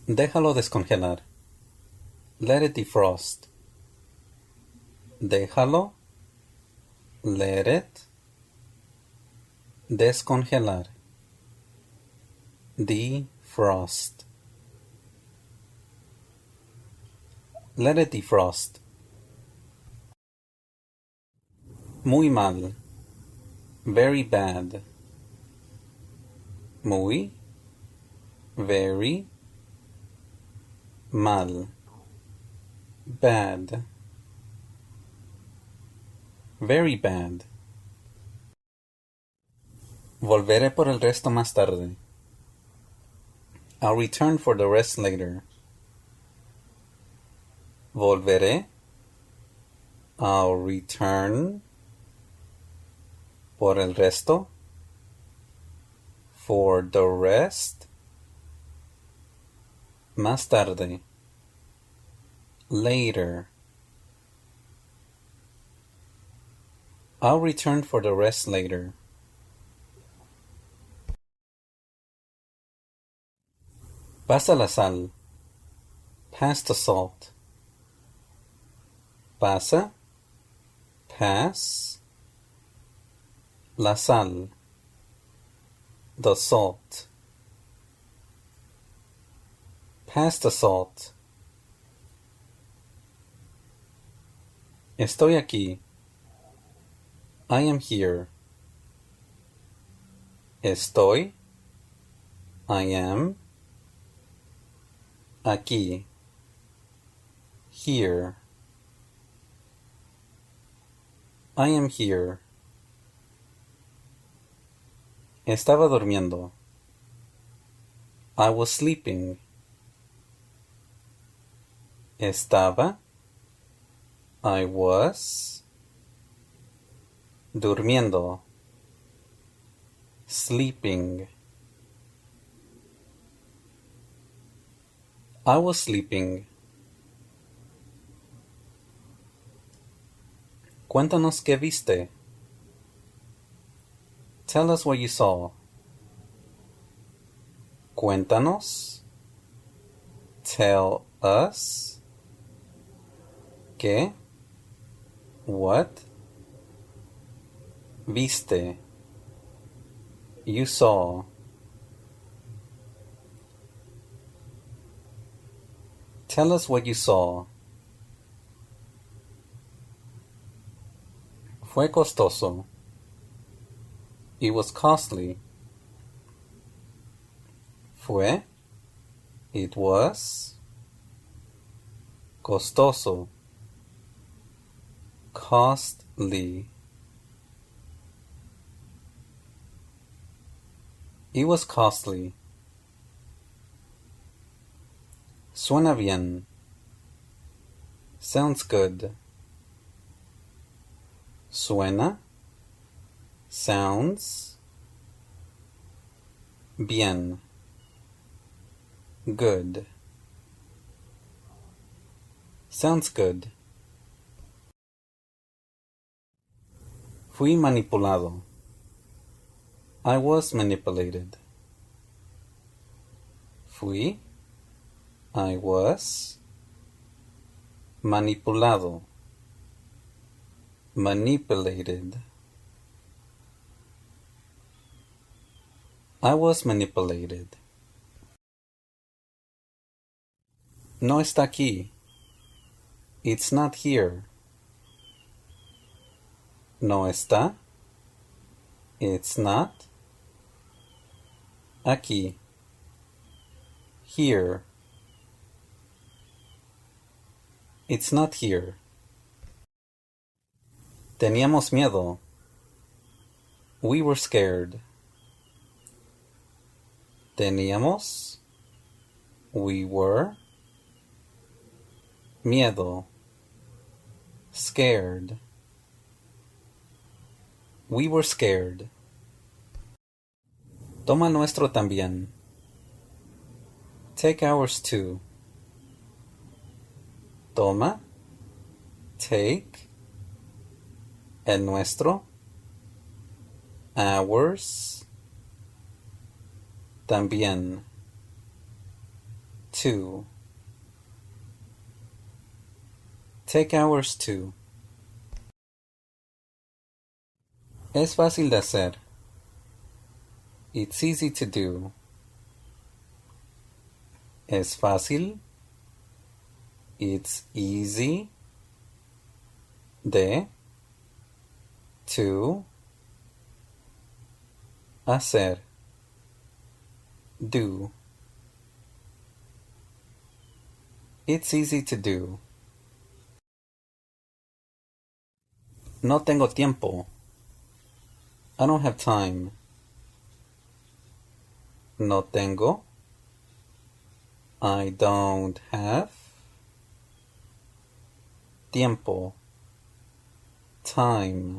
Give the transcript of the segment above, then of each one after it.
Déjalo descongelar. Let it defrost. Déjalo. Let it. Descongelar. Defrost. Let it defrost. Muy mal. Very bad. Muy. Very. Mal. Bad. Very bad. Volveré por el resto más tarde. I'll return for the rest later. Volveré. I'll return. Por el resto. For the rest. Más tarde. Later. I'll return for the rest later. Pasa la sal. Pass the salt. Pasa. Pass. La sal. The salt. Pass the salt. Estoy aquí. I am here. Estoy. I am. Aquí. Here. I am here. Estaba durmiendo. I was sleeping. Estaba. I was. Durmiendo. Sleeping. I was sleeping. Cuéntanos qué viste. Tell us what you saw. Cuéntanos. Tell us. ¿Qué? What? Viste. You saw. Tell us what you saw. Fue costoso. It was costly. Fue. It was. Costoso. Costly. It was costly. Suena bien. Sounds good. Suena. Sounds. Bien. Good. Sounds good. Fui manipulado. I was manipulated. Fui. I was. Manipulado. Manipulated. I was manipulated. No está aquí. It's not here. No está. It's not. Aquí. Here. It's not here. Teníamos miedo. We were scared. Teníamos. We were. Miedo. Scared. We were scared. Toma nuestro también. Take ours too. Toma. Take. El nuestro. Ours. También. to. Take hours to. Es fácil de hacer. It's easy to do. Es fácil. It's easy. De. To. Hacer. Do. It's easy to do. No tengo tiempo. I don't have time. No tengo. I don't have. Tiempo. Time.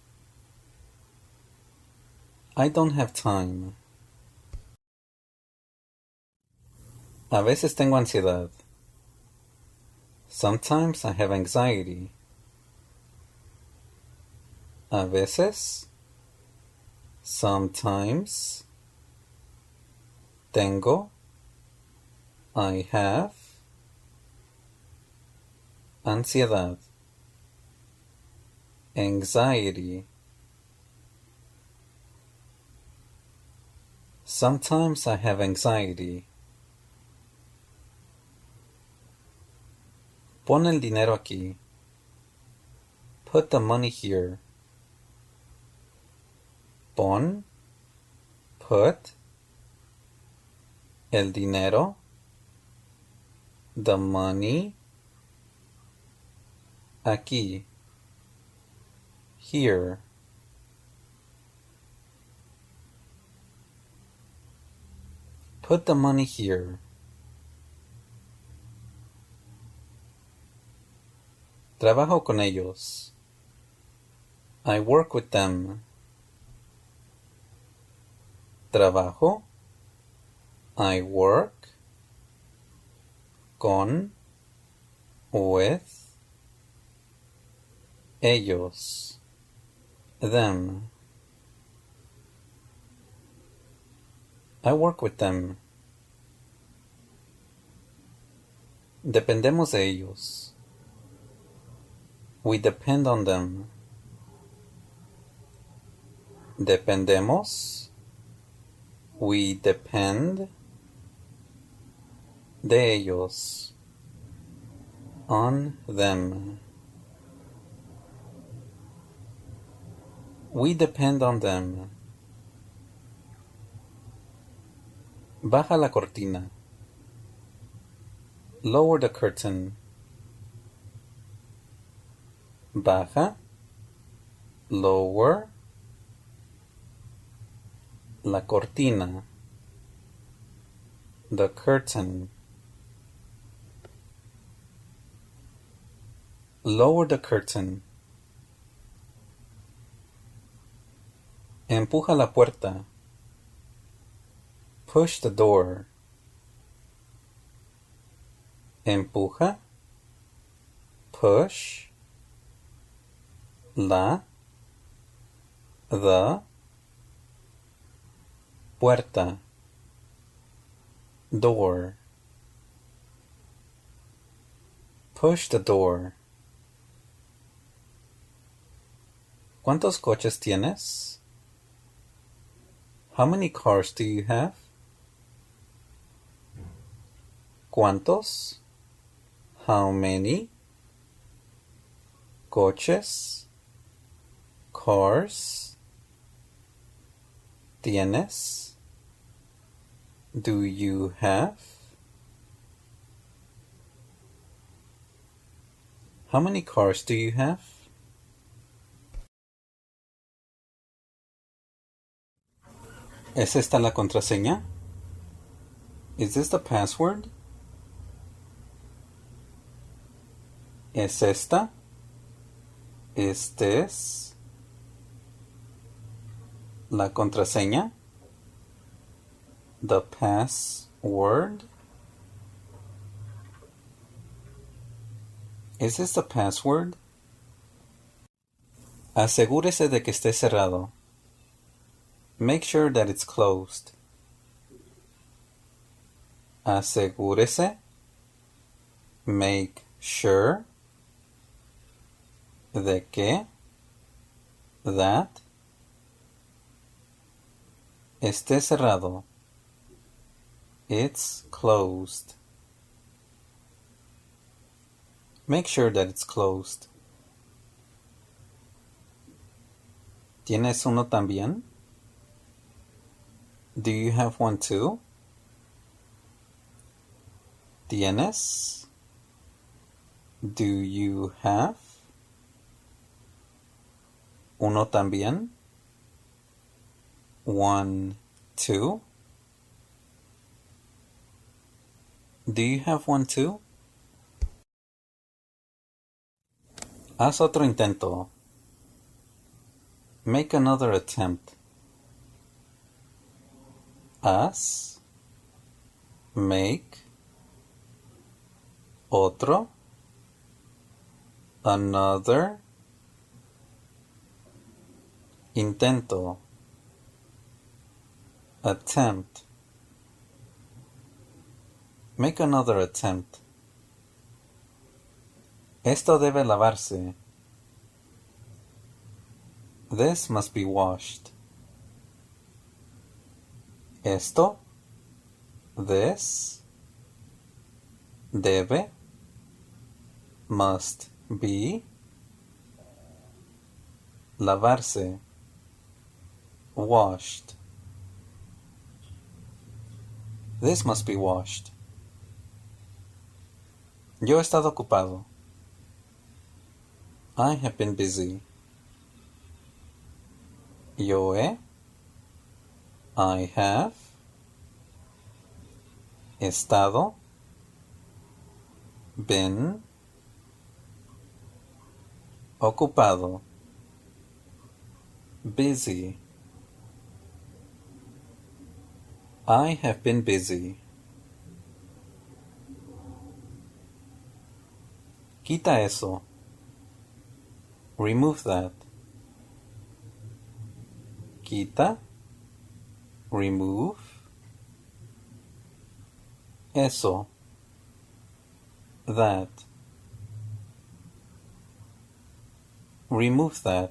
I don't have time. A veces tengo ansiedad. Sometimes I have anxiety. A veces. Sometimes. Tengo. I have. Ansiedad. Anxiety. Sometimes I have anxiety. Pon el dinero aquí. Put the money here. Pon. Put. El dinero. The money. Aquí. Here. Put the money here. Trabajo con ellos. I work with them. Trabajo. I work. Con. With. Ellos. Them. I work with them. Dependemos de ellos. We depend on them. Dependemos. We depend. De ellos. On them. We depend on them. Baja la cortina. Lower the curtain. Baja. Lower. La cortina. The curtain. Lower the curtain. Empuja la puerta. Push the door. Empuja. Push. La. The. Puerta. Door. Push the door. ¿Cuántos coches tienes? How many cars do you have? ¿Cuántos? How many? Coches. Cars. ¿Tienes? Do you have? How many cars do you have? ¿Es esta la contraseña? Is this the password? ¿Es esta? Is this la contraseña? The password? Is this the password? Asegúrese de que esté cerrado. Make sure that it's closed. Asegúrese. Make sure. De que. That. Esté cerrado. It's closed. Make sure that it's closed. ¿Tienes uno también? Do you have one too? ¿Tienes? Do you have? ¿Uno también? One too? Do you have one too? Haz otro intento. Make another attempt. Haz. Make. Otro. Another. Intento. Attempt. Make another attempt. Esto debe lavarse. This must be washed. Esto. This. Debe. Must be. Lavarse. Washed. This must be washed. Yo he estado ocupado. I have been busy. Yo he. I have. Estado. Been. Ocupado. Busy. I have been busy. Quita eso. Remove that. Quita. Remove. Eso. That. Remove that.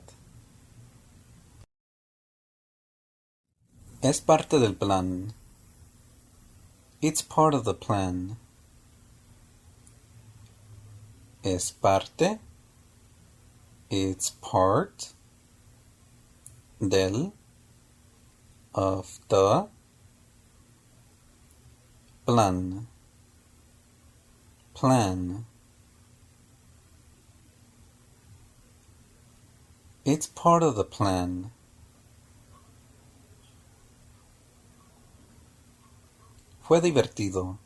Es parte del plan. It's part of the plan. Es parte. It's part. Del. Of the. Plan. Plan. It's part of the plan. Fue divertido.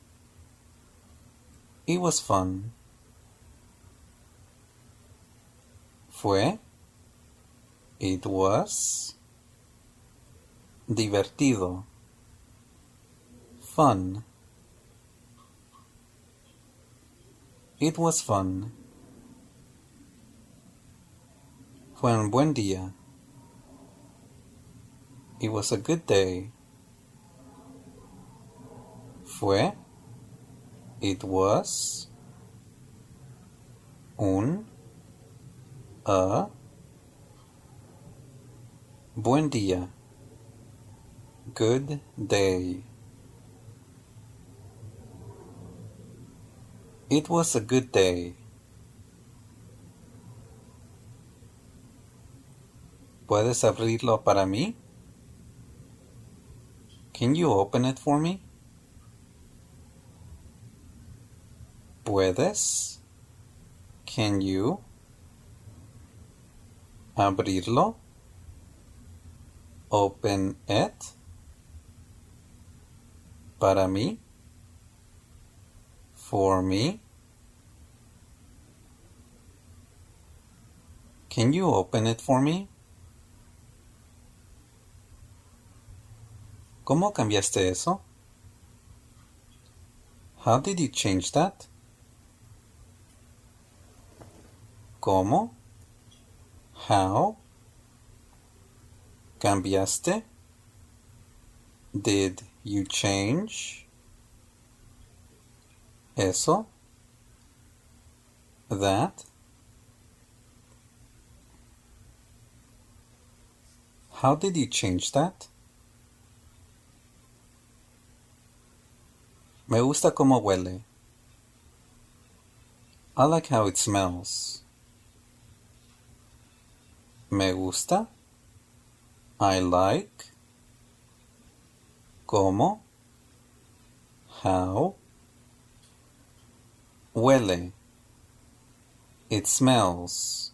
It was fun. Fue. It was. Divertido. Fun. It was fun. Fue un buen día. It was a good day. Fue. It was. Un. A. Buen día. Good day. It was a good day. ¿Puedes abrirlo para mí? Can you open it for me? ¿Puedes? Can you? Abrirlo. Open it. Para mí. For me. Can you open it for me? ¿Cómo cambiaste eso? How did you change that? ¿Cómo? How? ¿Cambiaste? Did you change? Eso. That. How did you change that? Me gusta cómo huele. I like how it smells. Me gusta. I like. Cómo. How. Huele. It smells.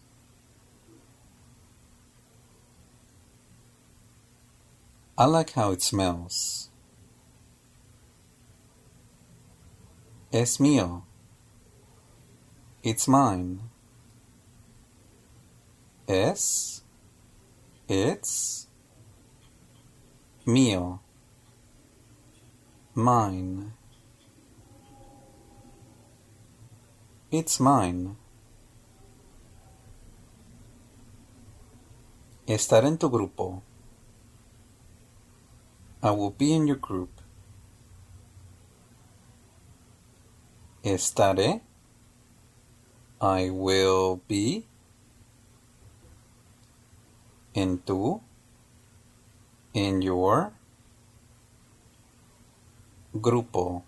I like how it smells. Es mío. It's mine. Es. It's. Mío. Mine. It's mine. Estar en tu grupo. I will be in your group. Estaré. I will be. En tu. In your. Grupo.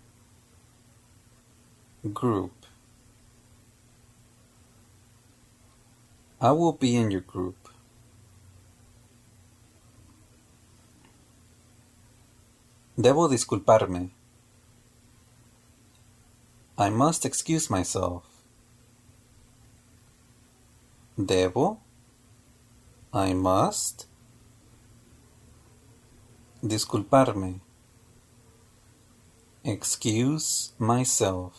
Group. I will be in your group. Debo disculparme. I must excuse myself. Debo. I must. Disculparme. Excuse myself.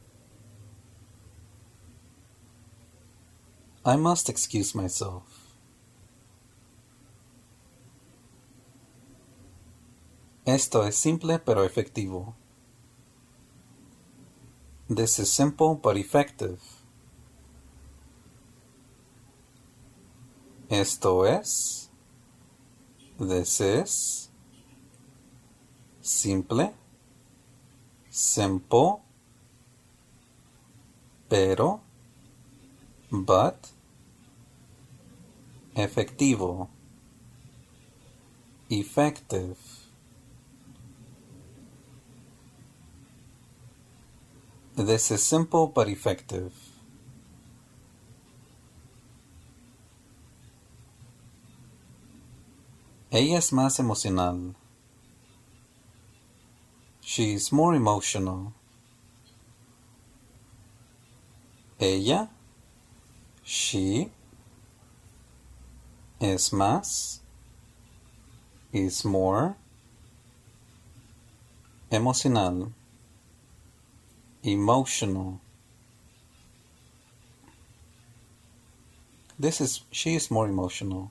I must excuse myself. Esto es simple pero efectivo. This is simple but effective. Esto es. This is. Simple. Simple. Pero. But. Efectivo. Effective. This is simple but effective. Ella es más emocional. She is more emotional. Ella, she, es más, is more, emocional, emotional. She is more emotional.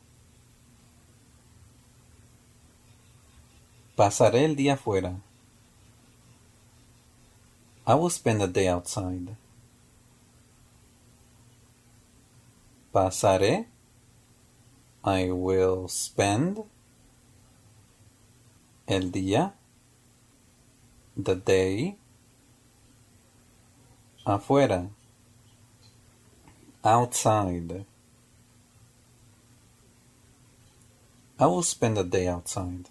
Pasaré el día fuera. I will spend the day outside. Pasaré. I will spend. El día. The day. Afuera. Outside. I will spend the day outside.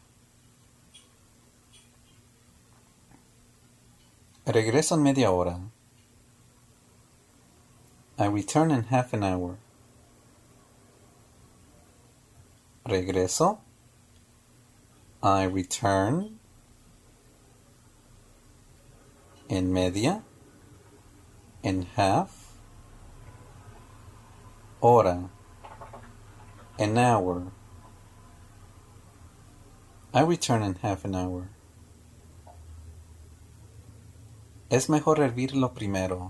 Regreso en media hora. I return in half an hour. Regreso. I return. En media. In half. Hora. An hour. I return in half an hour. Es mejor hervirlo primero.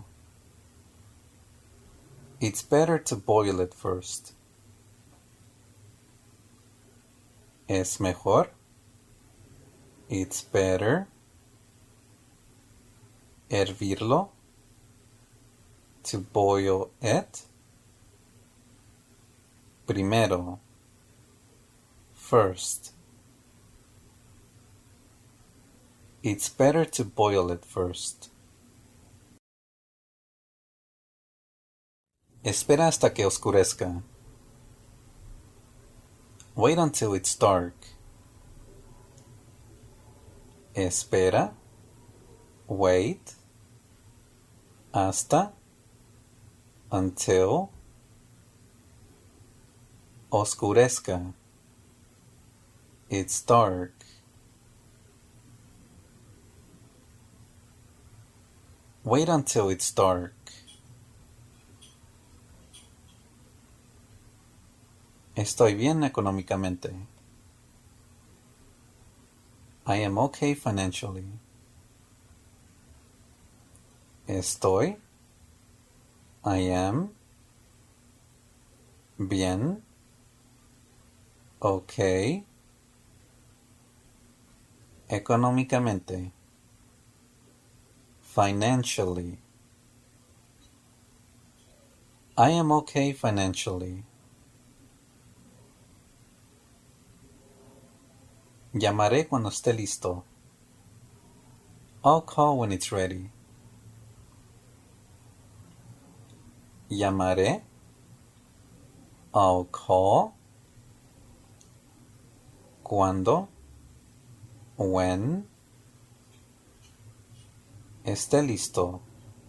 It's better to boil it first. Es mejor. It's better. Hervirlo. To boil it. Primero. First. It's better to boil it first. Espera hasta que oscurezca. Wait until it's dark. Espera. Wait. Hasta. Until. Oscurezca. It's dark. Wait until it's dark. Estoy bien económicamente. I am okay financially. Estoy. I am. Bien. Okay. Económicamente. Financially. I am okay financially. Llamaré cuando esté listo. I'll call when it's ready. Llamaré. I'll call. Cuando. When. Esté listo.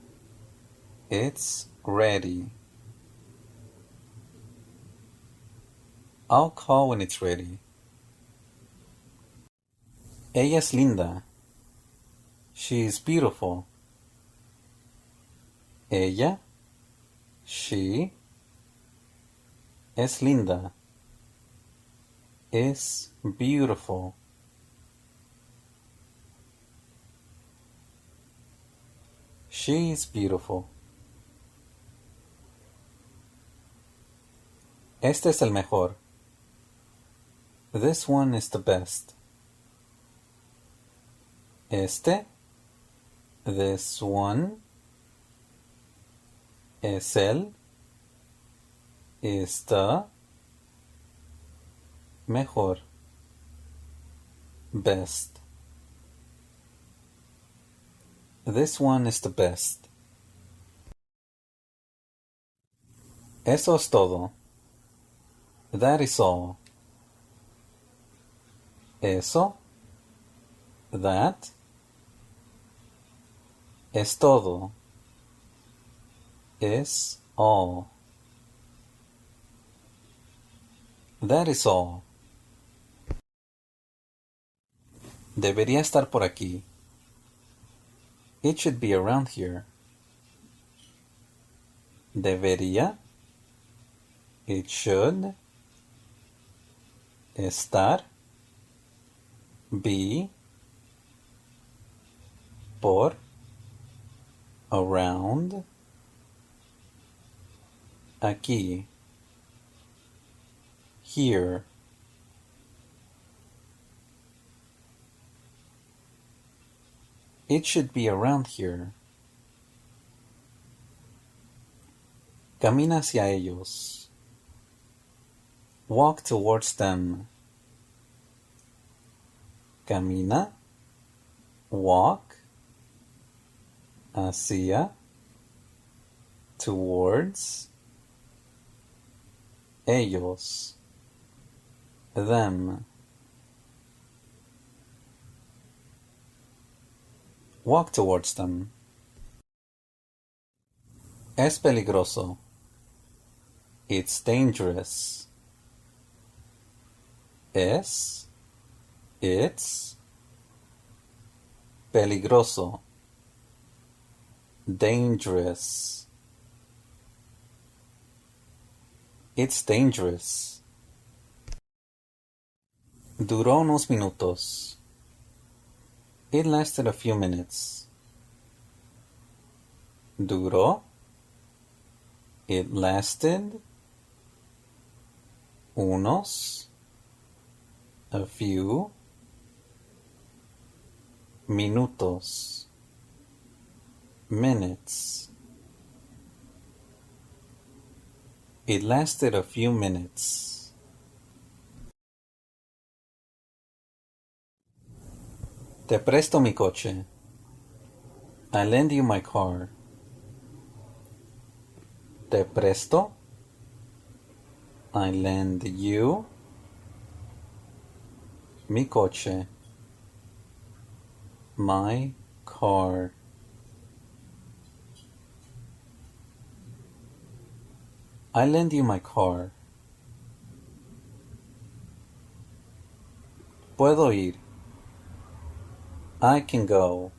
It's ready. I'll call when it's ready. Ella es linda. She is beautiful. Ella. She. Es linda. Is beautiful. She is beautiful. Este es el mejor. This one is the best. Este. This one. Es el. Is the. Mejor. Best. This one is the best. Eso es todo. That is all. Eso. That. Es todo. Is all. That is all. Debería estar por aquí. It should be around here. Debería. It should. Estar. Be. Por. Around. Aquí. Here. It should be around here. Camina hacia ellos. Walk towards them. Camina. Walk. Hacia. Towards. Ellos. Them. Walk towards them. Es peligroso. It's dangerous. Es. It's. Peligroso. Dangerous. It's dangerous. Duró unos minutos. It lasted a few minutes. Duró. It lasted. Unos. A few. Minutos. Minutes. It lasted a few minutes. Te presto mi coche. I lend you my car. Te presto. I lend you mi coche. My car. I lend you my car. Puedo ir. I can go.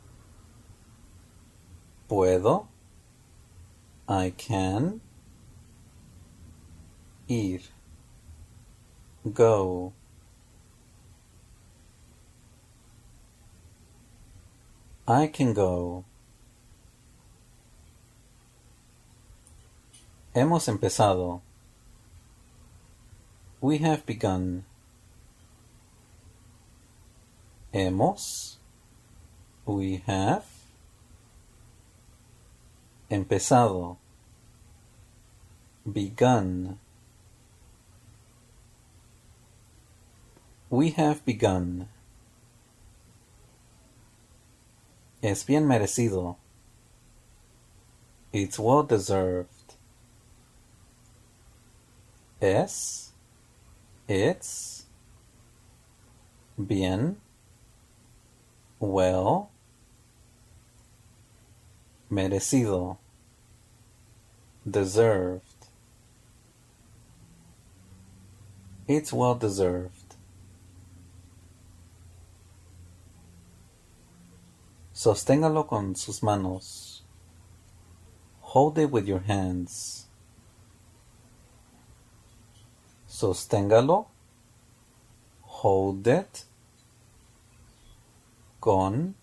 Puedo. I can. Ir. Go. I can go. Hemos empezado. We have begun. Hemos. We have. Empezado. Begun. We have begun. Es bien merecido. It's well deserved. Es. It's. Bien. Well. Merecido. Deserved. It's well deserved. Sosténgalo con sus manos. Hold it with your hands. Sosténgalo. Hold it. Con.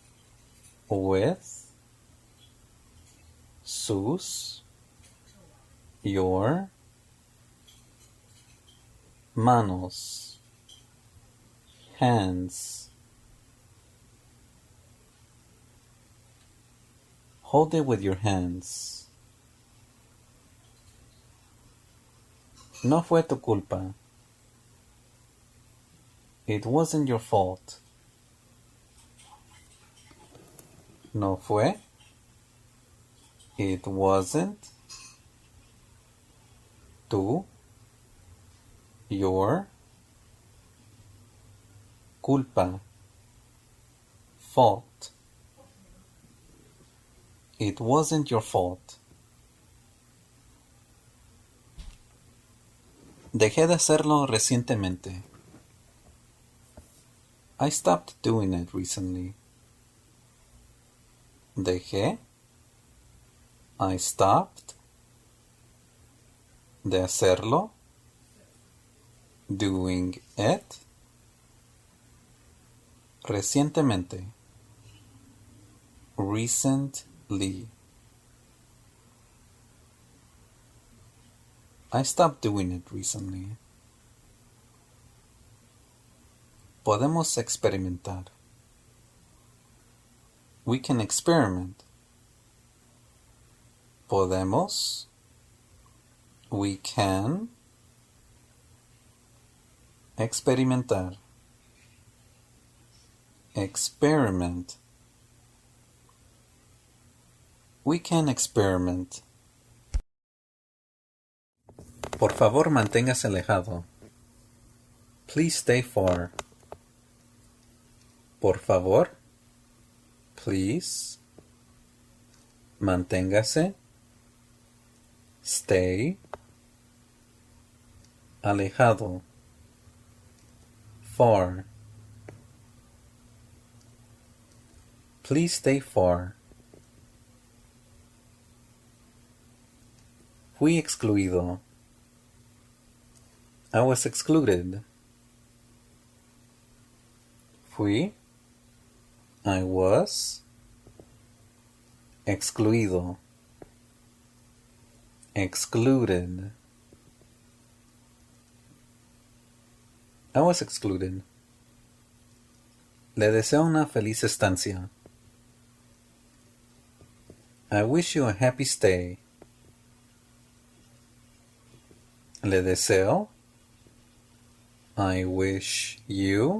With. Sus. Your. Manos. Hands. Hold it with your hands. No fue tu culpa. It wasn't your fault. No fue. It wasn't. Tu. Your. Culpa. Fault. It wasn't your fault. Dejé de hacerlo recientemente. I stopped doing it recently. Dejé. I stopped. De hacerlo. Doing it. Recientemente. Recently. I stopped doing it recently. Podemos experimentar. We can experiment. Podemos. We can. Experimentar. Experiment. We can experiment. Por favor, manténgase alejado. Please stay far. Por favor. Please. Manténgase. Stay. Alejado. Far. Please stay far. Fui excluido. I was excluded. Fui. I was. Excluido. Excluded. I was excluded. Le deseo una feliz estancia. I wish you a happy stay. Le deseo. I wish you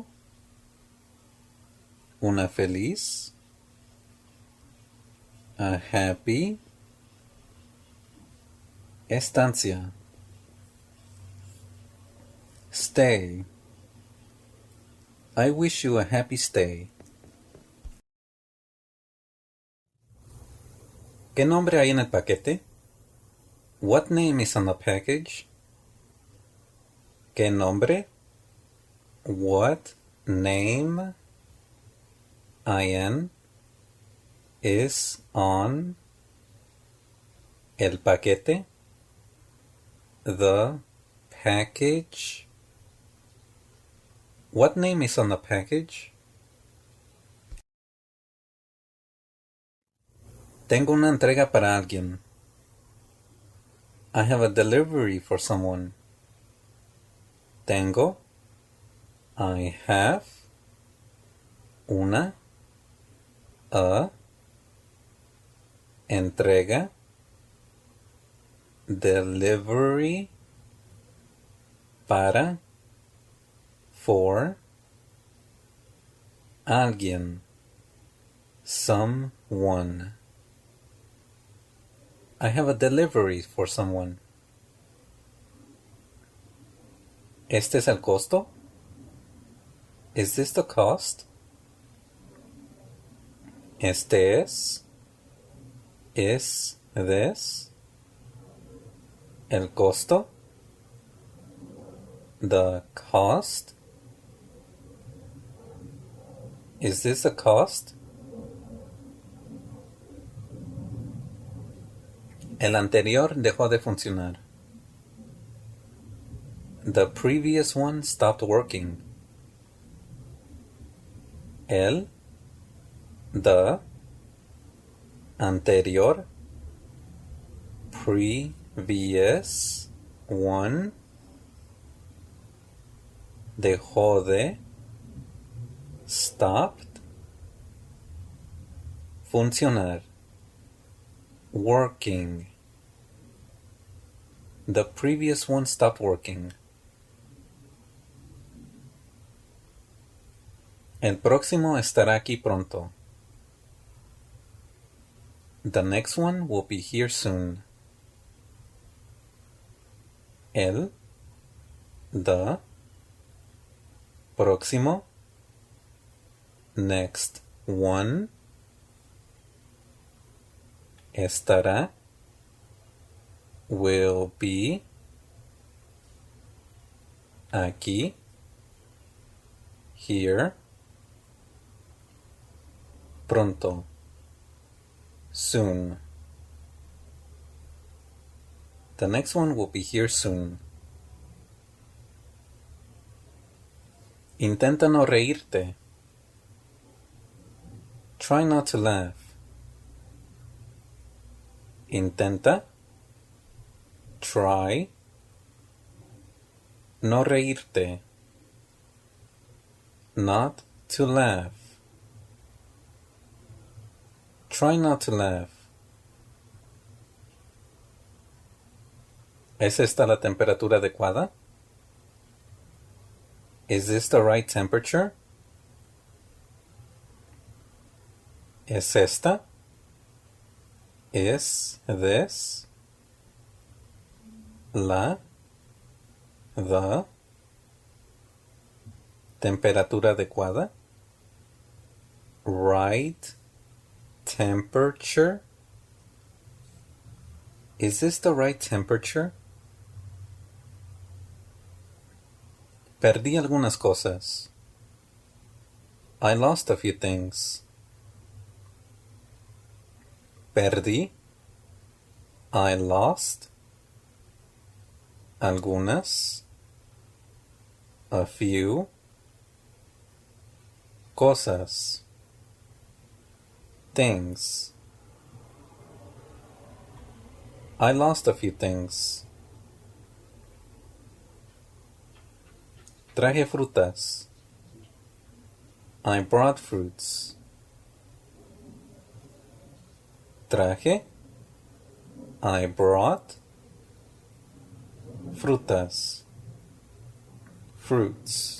una feliz, a happy Estancia. Stay. I wish you a happy stay. ¿Qué nombre hay en el paquete? What name is on the package? ¿Qué nombre? What name IN is on el paquete? The package. What name is on the package? Tengo una entrega para alguien. I have a delivery for someone. Tengo. I have. Una. A. Entrega. Delivery. Para. For. Alguien. Someone. I have a delivery for someone. ¿Este es el costo? Is this the cost? Este es. Is this. El costo. The cost. Is this the cost? El anterior dejó de funcionar. The previous one stopped working. El, the, anterior, previous one, dejó de, stopped, funcionar, working. The previous one stopped working. El próximo estará aquí pronto. The next one will be here soon. El, the, próximo, next one, estará, will be, aquí, here, pronto, soon. The next one will be here soon. Intenta no reírte. Try not to laugh. Intenta. Try. No reírte. Not to laugh. Try not to laugh. ¿Es esta la temperatura adecuada? Is this the right temperature? ¿Es esta? Is this la, the, temperatura adecuada? Right temperature? Is this the right temperature? Perdí algunas cosas. I lost a few things. Perdí. I lost. Algunas. A few. Cosas. Things. I lost a few things. Traje frutas. I brought fruits. Traje. I brought. Frutas. Fruits.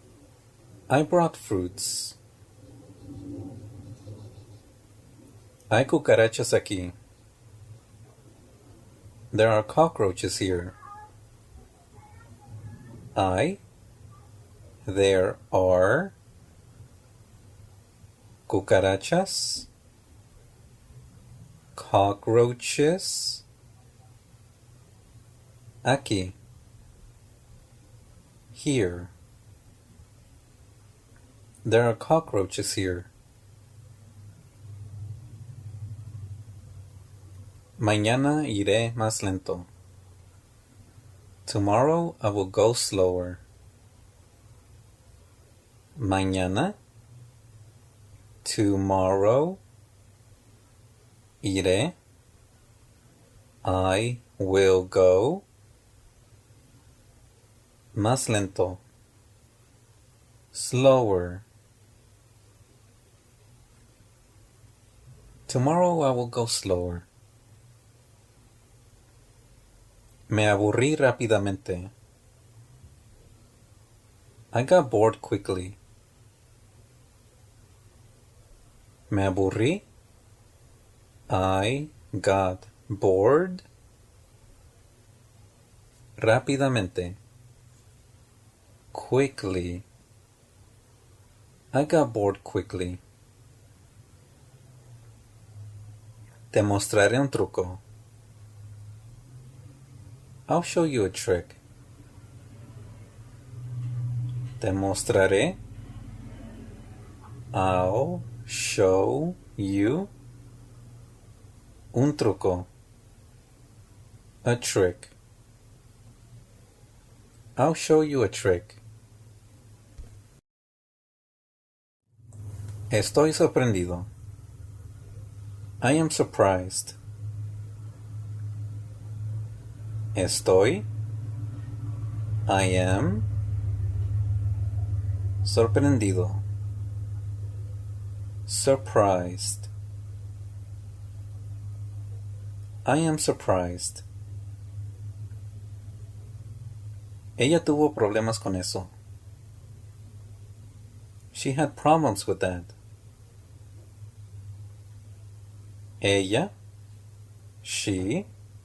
I brought fruits. Hay cucarachas aquí. There are cockroaches here. There are cucarachas, cockroaches aquí, here. There are cockroaches here. Mañana iré más lento. Tomorrow I will go slower. Mañana, tomorrow, iré, I will go, más lento, slower. Tomorrow I will go slower. Me aburrí rápidamente. I got bored quickly. Me aburrí. I got bored. Rápidamente. Quickly. I got bored quickly. Te mostraré un truco. I'll show you a trick. Te mostraré. I'll show you un truco. A trick. I'll show you a trick. Estoy sorprendido. I am surprised. Estoy. I am. Sorprendido. Surprised. I am surprised. Ella tuvo problemas con eso. She had problems with that. Ella, she,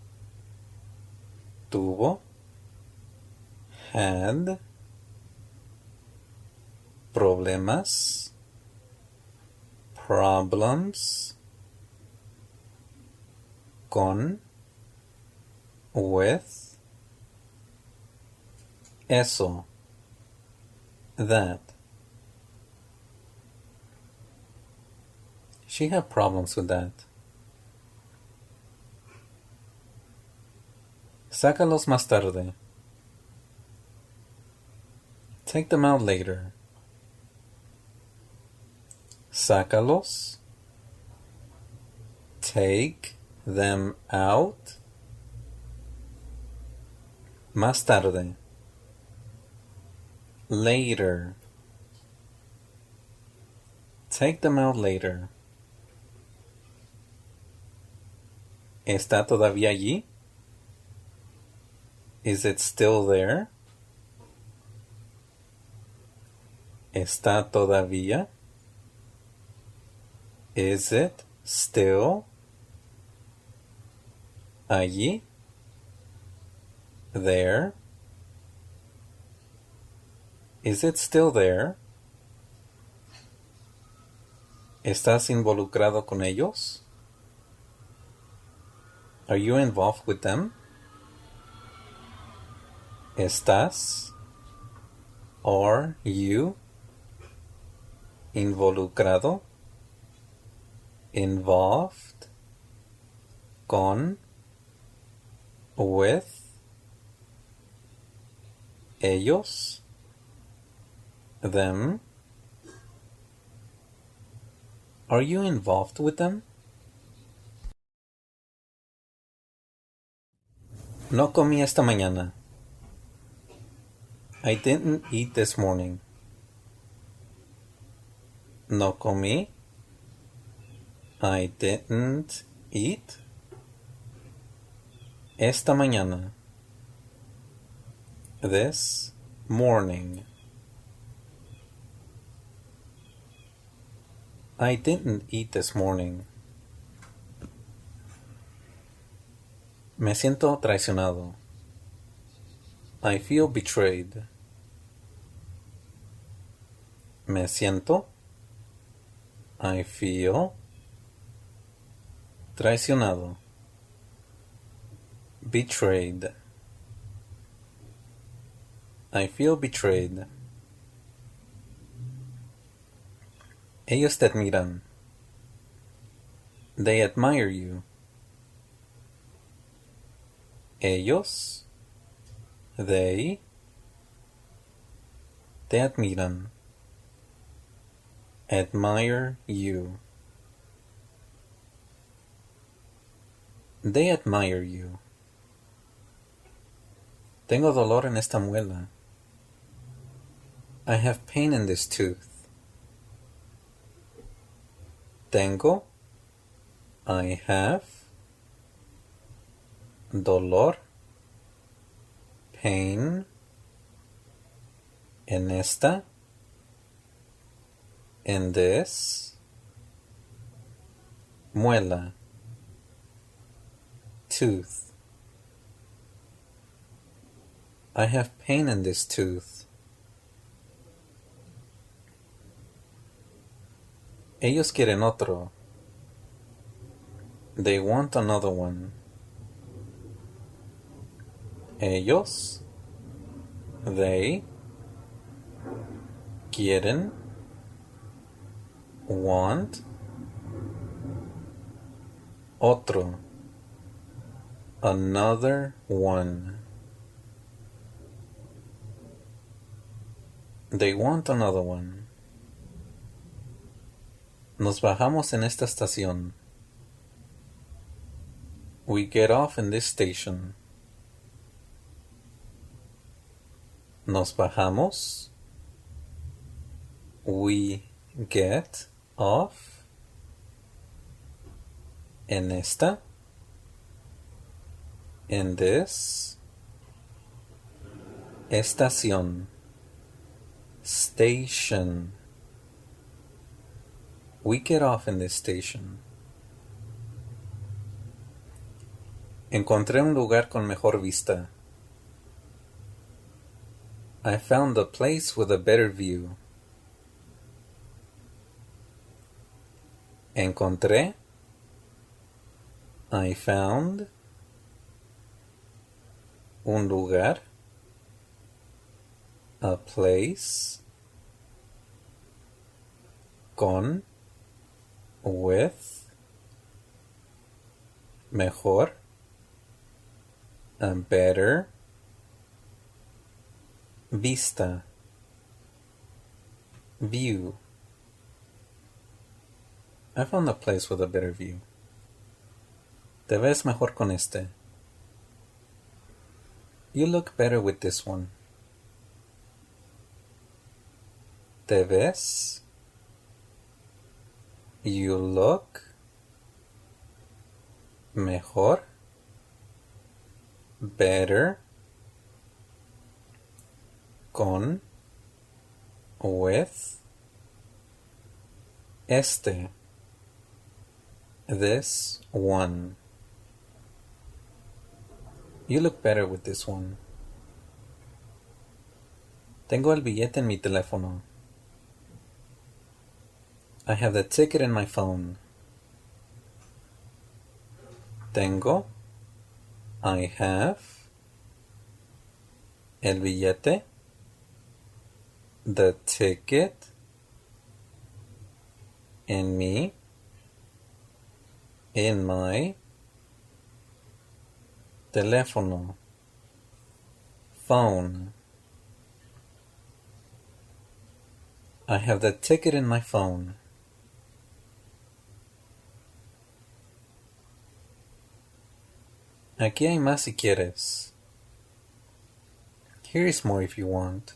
tuvo, had, problemas, problems, con, with, eso, that. She had problems with that. Sácalos más tarde. Take them out later. Sácalos. Take them out. Más tarde. Later. Take them out later. ¿Está todavía allí? Is it still there? ¿Está todavía? Is it still? Allí? There? Is it still there? ¿Estás involucrado con ellos? Are you involved with them? ¿Estás? Are you? Involucrado? Involved? Con? With? Ellos? Them? Are you involved with them? No comí esta mañana. I didn't eat this morning. No comí. I didn't eat. Esta mañana. This morning. I didn't eat this morning. Me siento traicionado. I feel betrayed. Me siento. I feel. Traicionado. Betrayed. I feel betrayed. Ellos te admiran. They admire you. Ellos. They. Te admiran. Admire you. They admire you. Tengo dolor en esta muela. I have pain in this tooth. Tengo. I have. Dolor. Pain. En esta. In this. Muela. Tooth. I have pain in this tooth. Ellos quieren otro. They want another one. Ellos. They. Quieren. Want. Otro. Another one. They want another one. Nos bajamos en esta estación. We get off in this station. Nos bajamos. We get off. En esta. In this. Estación. Station. We get off in this station. Encontré un lugar con mejor vista. I found a place with a better view. Encontré. I found. Un lugar. A place. Con. With. Mejor. A better. Vista. View. I found a place with a better view. Te ves mejor con este. You look better with this one. Te ves. You look. Mejor. Better. Con. With. Este. This one. You look better with this one. Tengo el billete en mi teléfono. I have the ticket in my phone. Tengo. I have. El billete. The ticket. In me. In my. Teléfono. Phone. I have the ticket in my phone. Aquí hay más si quieres. Here is more if you want.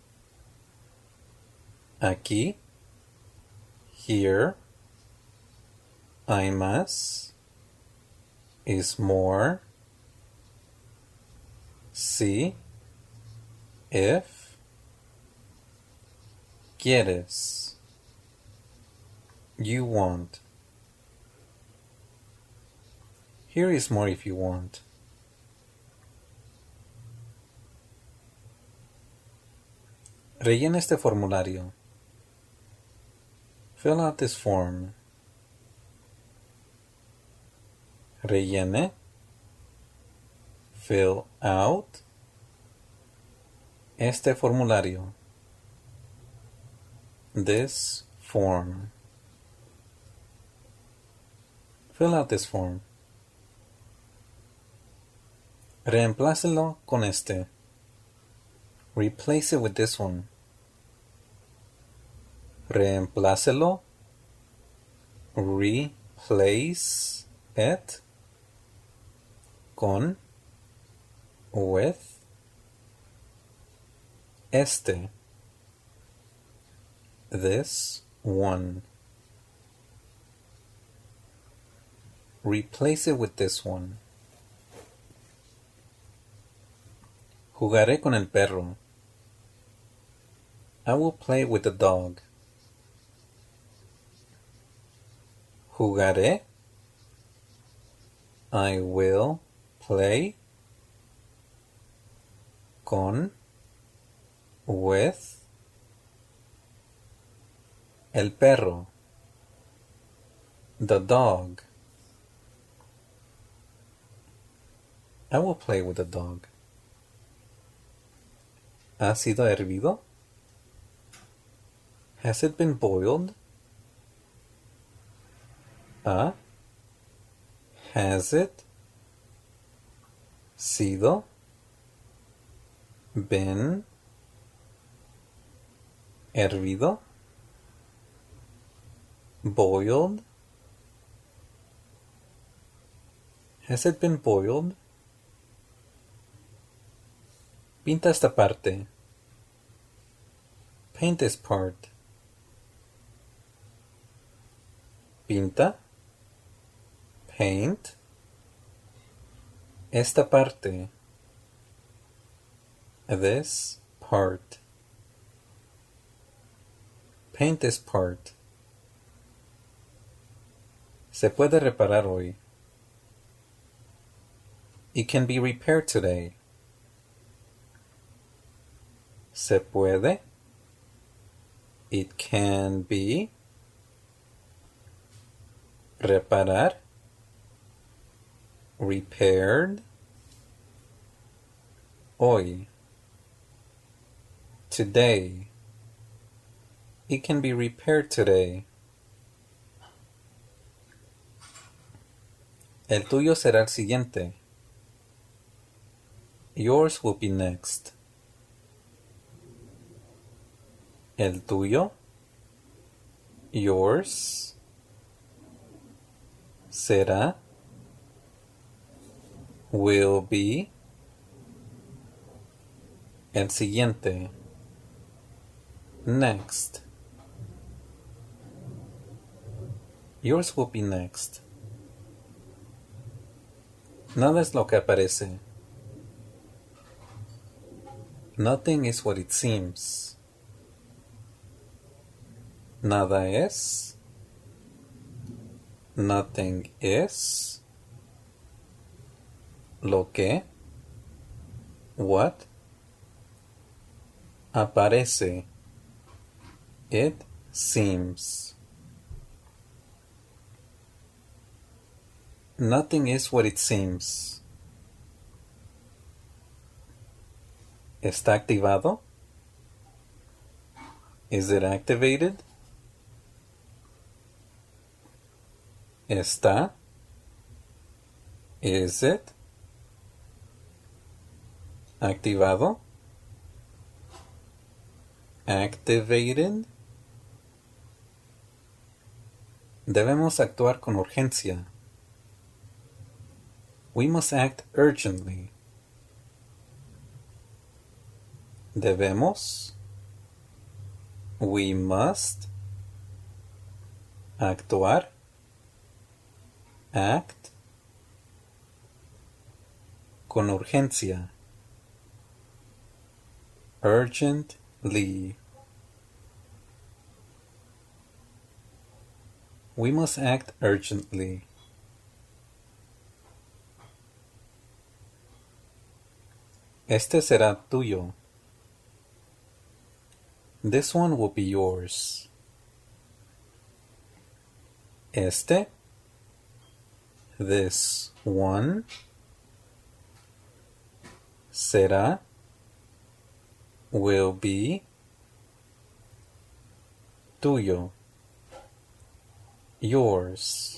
Aquí. Here. Hay más. Is more. Si. If. Quieres. You want. Here is more if you want. Rellena este formulario. Fill out this form. Rellene. Fill out este formulario. This form. Fill out this form. Reemplácelo con este. Replace it with this one. Reemplácelo. Replace it con with este. This one. Replace it with this one. Jugaré con el perro. I will play with the dog. Jugaré. I will play con with el perro. The dog. I will play with the dog. ¿Ha sido hervido? Has it been boiled? Has it sido been hervido? Boiled? Has it been boiled? Pinta esta parte. Paint this part. Pinta. Paint. Esta parte. This part. Paint this part. Se puede reparar hoy. It can be repaired today. Se puede. It can be. Reparar. Repaired. Hoy. Today. It can be repaired today. El tuyo será el siguiente. Yours will be next. El tuyo. Yours. Será. Will be. El siguiente. Next. Yours will be next. Nada es lo que aparece. Nothing is what it seems. Nada es. Nothing is. Lo que. What. Aparece. It seems. Nothing is what it seems. ¿Está activado? Is it activated? ¿Está? Is it? ¿Activado? Activated? Debemos actuar con urgencia. We must act urgently. Debemos. We must. Actuar. Act. Con urgencia. Urgently. We must act urgently. Este será tuyo. This one will be yours. Este. This one. Será. Will be. Tuyo. Yours.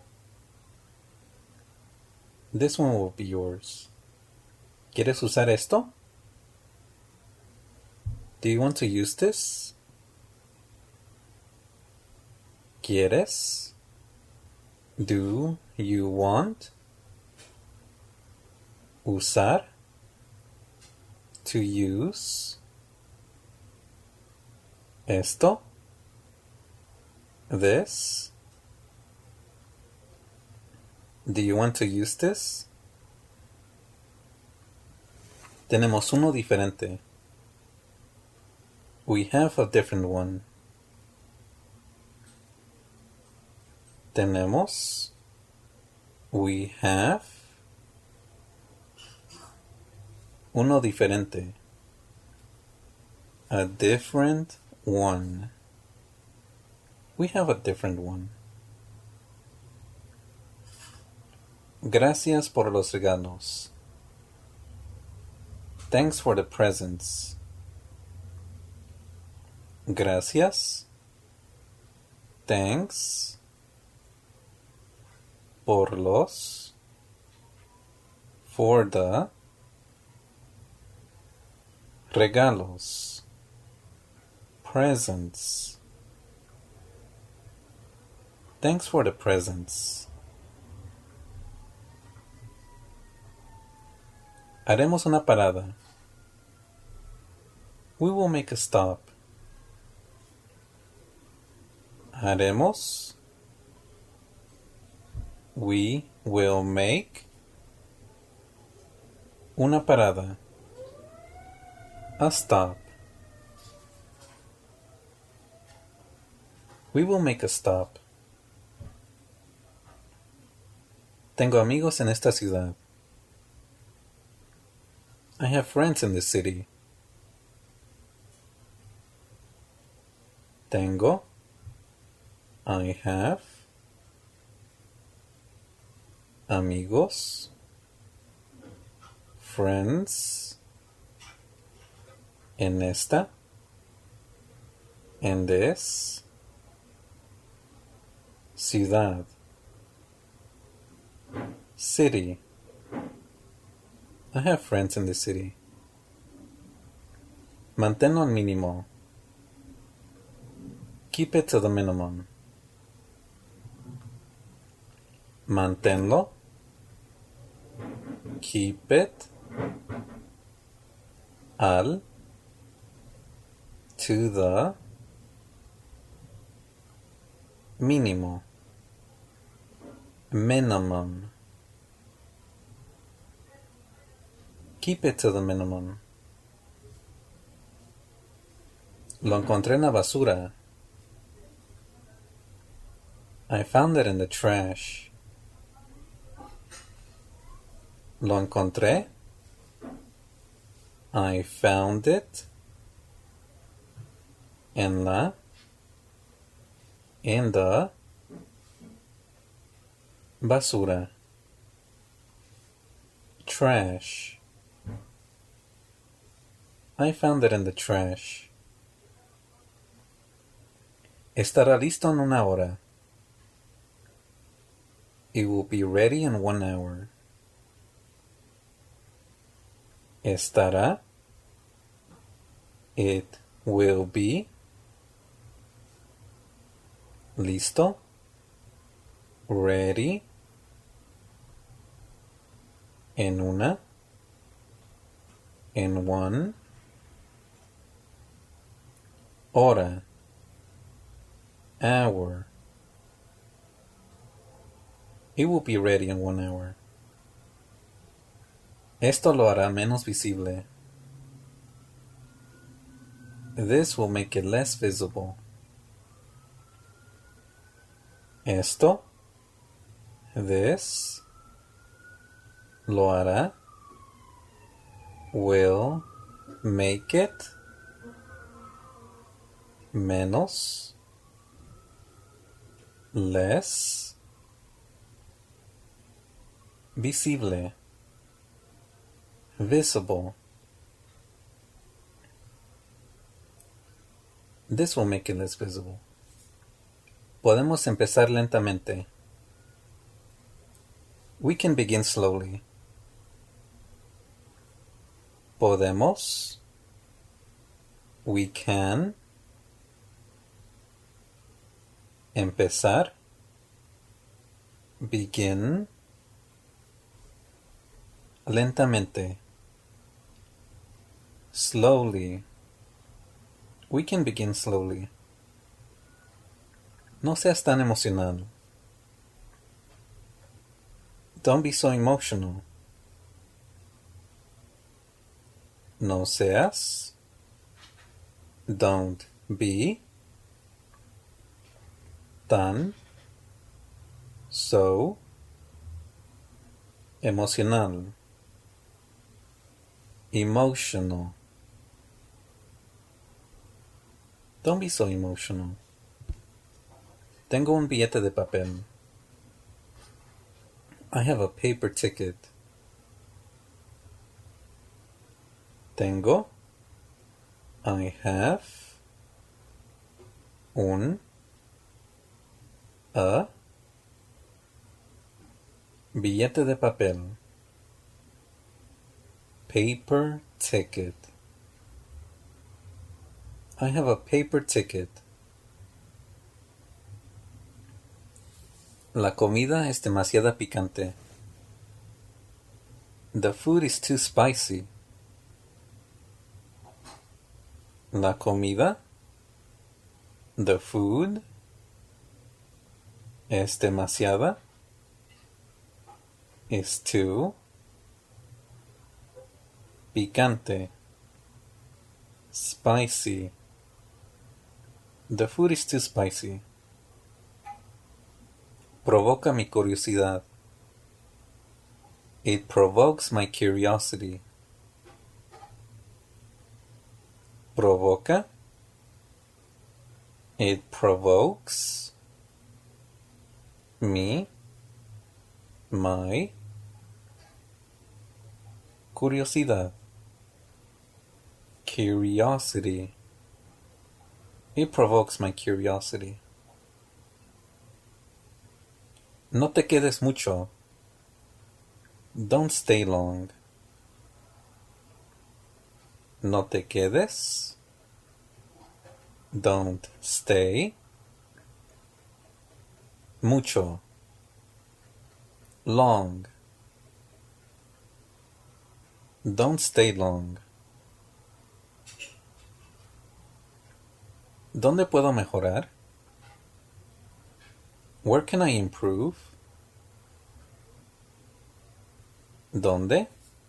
This one will be yours. ¿Quieres usar esto? Do you want to use this? ¿Quieres? Do you want? Usar. To use. Esto. This. Do you want to use this? Tenemos uno diferente. We have a different one. Tenemos. We have. Uno diferente. A different one. We have a different one. Gracias por los regalos. Thanks for the presents. Gracias. Thanks. Por los. For the. Regalos. Presents. Thanks for the presents. Haremos una parada. We will make a stop. Haremos. We will make. Una parada. A stop. We will make a stop. Tengo amigos en esta ciudad. I have friends in this city. Tengo. I have. Amigos. Friends. En esta. En this. Ciudad. City. I have friends in the city. Manténlo al mínimo. Keep it to the minimum. Manténlo. Keep it. Al. To the. Mínimo. Minimum. Keep it to the minimum. Lo encontré en la basura. I found it in the trash. Lo encontré. I found it. En la. In the. Basura. Trash. I found it in the trash. Estará listo en una hora. It will be ready in 1 hour. Estará. It will be. Listo. Ready. En una. En 1. Hora. Hour. It will be ready in 1 hour. Esto lo hará menos visible. This will make it less visible. Esto. This. Lo hará. Will make it menos, less, visible, visible. This will make it less visible. Podemos empezar lentamente. We can begin slowly. Podemos. We can. Empezar. Begin. Lentamente. Slowly. We can begin slowly. No seas tan emocional. Don't be so emotional. No seas. Don't be. Tan. So. Emocional. Emotional. Don't be so emotional. Tengo un billete de papel. I have a paper ticket. Tengo. I have. Un. A. Billete de papel. Paper ticket. I have a paper ticket. La comida es demasiado picante. The food is too spicy. La comida. The food. Es demasiada. Is too. Picante. Spicy. The food is too spicy. Provoca mi curiosidad. It provokes my curiosity. Provoca. It provokes me, my curiosidad. Curiosity. It provokes my curiosity. No te quedes mucho. Don't stay long. No te quedes. Don't stay. Mucho. Long. Don't stay long. ¿Dónde puedo mejorar? Where can I improve? ¿Dónde?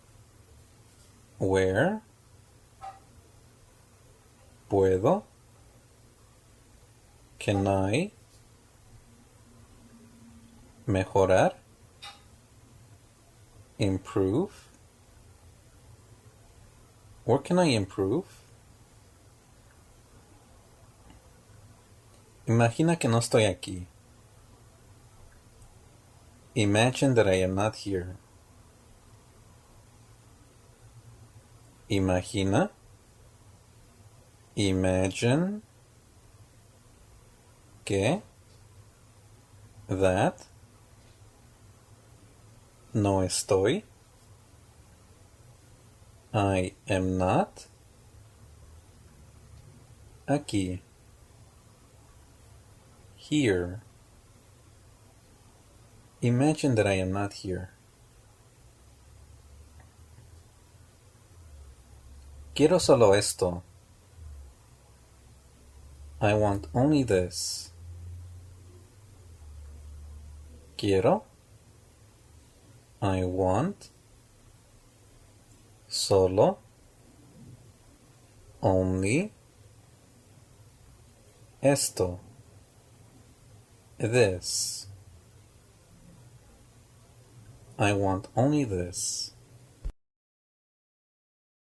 Where? ¿Puedo? Can I? Mejorar? Improve? Where can I improve? Imagina que no estoy aquí. Imagine that I am not here. Imagina. Imagine. Que. That. No estoy. I am not. Aquí. Here. Imagine that I am not here. Quiero solo esto. I want only this. Quiero. I want. Solo. Only. Esto. This. I want only this.